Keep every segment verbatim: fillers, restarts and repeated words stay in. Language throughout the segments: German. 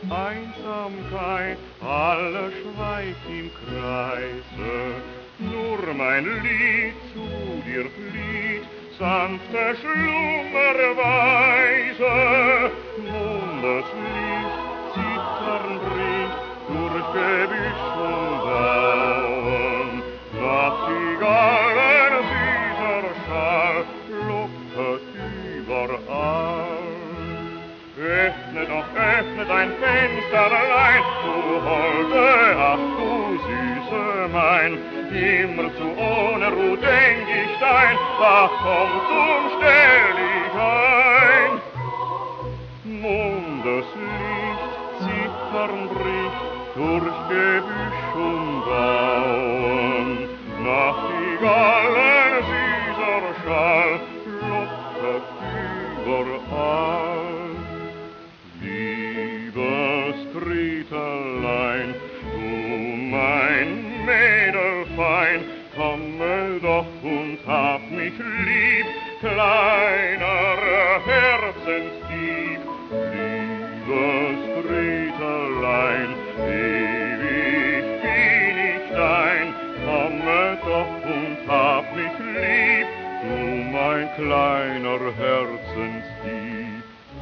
Einsamkeit, alles schweigt im Kreise, nur mein Lied zu dir flieht, sanfte Schlummerweise. Mondeslicht zittern bricht durch Gebüsch und Bauen, Nachtigallen süßer Schall lockt überall. Öffne doch, öffne dein Fensterlein, du Holde, ach du Süße mein, immer zu ohne Ruhe denk ich dein, ach komm zum stell dich ein. Mondeslicht zittern bricht durch Gebüsch und Bauen, Nachtigallen süßer Schall lockt überall. Liebes Gretelein, du mein Mädelfein, komme doch und hab mich lieb, kleiner Herzensdieb. Liebes Gretelein, ewig bin ich dein, komme doch und hab mich lieb, du mein kleiner Herzensdieb.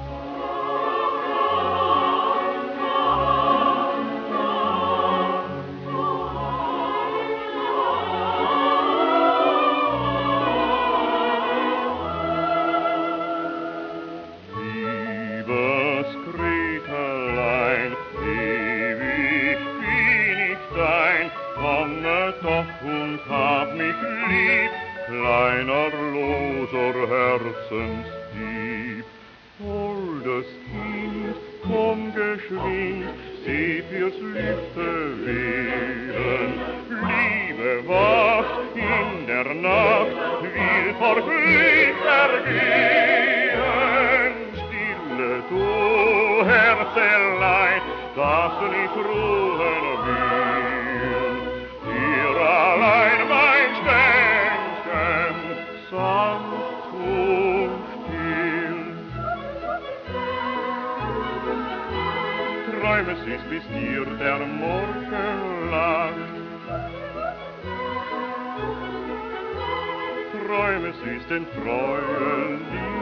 Liebes Gretelein, ewig bin ich dein, komme doch und hab mich lieb, kleiner loser Herzensdieb. Holdes Kind, komm geschwind, seh fürs Lüfte wehren, Liebe wacht in der Nacht, will vor Glück ergehen. Stille du, Herzelein, dass du nicht ruhen will, hier allein mein Ständchen, sanft und still. Träume süß, bis dir der Morgen lacht, träume süß den treuen Lieb.